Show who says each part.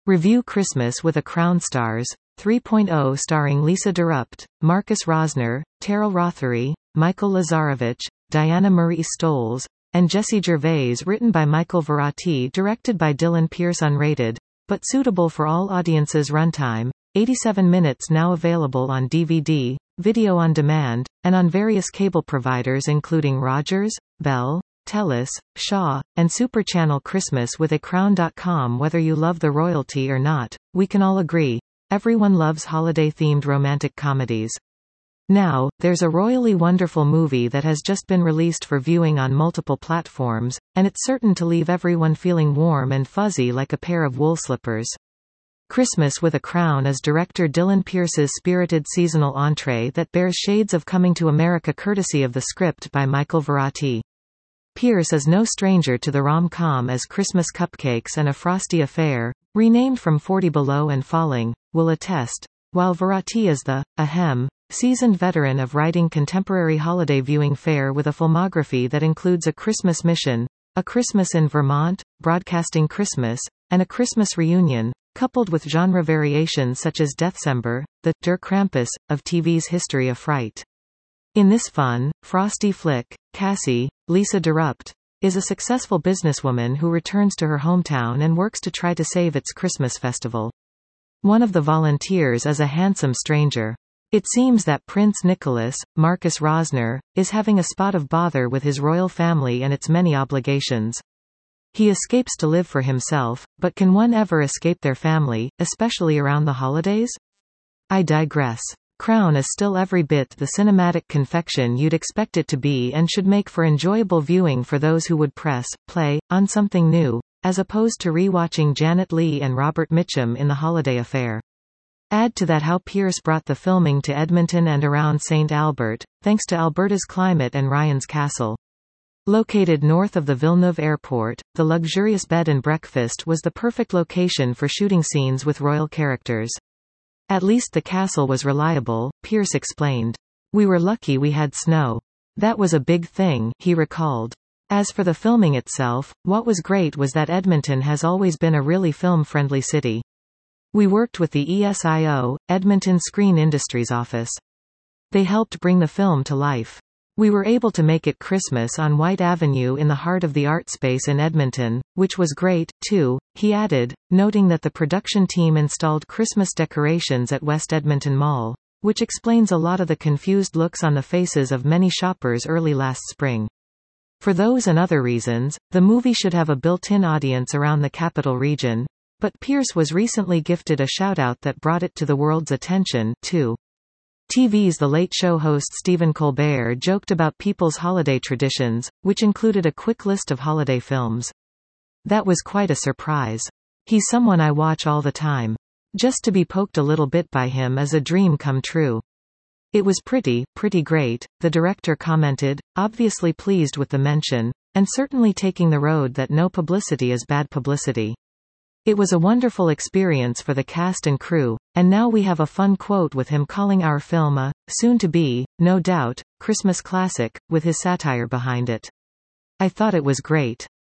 Speaker 1: Review Christmas with a Crown stars. 3.0 starring Lisa DeRupt, Marcus Rosner, Terrell Rothery, Michael Lazarevich, Diana Marie Stoles, and Jesse Gervais, written by Michael Verratti, directed by Dylan Pierce. Unrated, but suitable for all audiences. Runtime, 87 minutes. Now available on DVD, video on demand, and on various cable providers including Rogers, Bell, Telus, Shaw, and Super Channel. Christmas with a Crown.com. Whether you love the royalty or not, we can all agree, everyone loves holiday-themed romantic comedies. Now, there's a royally wonderful movie that has just been released for viewing on multiple platforms, and it's certain to leave everyone feeling warm and fuzzy like a pair of wool slippers. Christmas with a Crown is director Dylan Pierce's spirited seasonal entree that bears shades of Coming to America courtesy of the script by Michael Verratti. Pierce is no stranger to the rom-com, as Christmas Cupcakes and A Frosty Affair, renamed from 40 Below and Falling, will attest, while Verratti is the, seasoned veteran of writing contemporary holiday viewing fare with a filmography that includes A Christmas Mission, A Christmas in Vermont, Broadcasting Christmas, and A Christmas Reunion, coupled with genre variations such as Deathcember, the Der Krampus of TV's History of Fright. In this fun, frosty flick, Cassie, Lisa DeRupt, is a successful businesswoman who returns to her hometown and works to try to save its Christmas festival. One of the volunteers is a handsome stranger. It seems that Prince Nicholas, Marcus Rosner, is having a spot of bother with his royal family and its many obligations. He escapes to live for himself, but can one ever escape their family, especially around the holidays? I digress. Crown is still every bit the cinematic confection you'd expect it to be, and should make for enjoyable viewing for those who would press play on something new, as opposed to re-watching Janet Leigh and Robert Mitchum in The Holiday Affair. Add to that how Pierce brought the filming to Edmonton and around St. Albert, thanks to Alberta's climate and Ryan's Castle. Located north of the Villeneuve Airport, the luxurious bed and breakfast was the perfect location for shooting scenes with royal characters. At least the castle was reliable, Pierce explained. We were lucky we had snow. That was a big thing, he recalled. As for the filming itself, what was great was that Edmonton has always been a really film-friendly city. We worked with the ESIO, Edmonton Screen Industries office. They helped bring the film to life. We were able to make it Christmas on White Avenue in the heart of the art space in Edmonton, which was great, too, he added, noting that the production team installed Christmas decorations at West Edmonton Mall, which explains a lot of the confused looks on the faces of many shoppers early last spring. For those and other reasons, the movie should have a built-in audience around the capital region, but Pierce was recently gifted a shout-out that brought it to the world's attention, too. TV's The Late Show host Stephen Colbert joked about people's holiday traditions, which included a quick list of holiday films. That was quite a surprise. He's someone I watch all the time. Just to be poked a little bit by him is a dream come true. It was pretty great, the director commented, obviously pleased with the mention, and certainly taking the road that no publicity is bad publicity. It was a wonderful experience for the cast and crew, and now we have a fun quote with him calling our film a, soon-to-be, no doubt, Christmas classic, with his satire behind it. I thought it was great.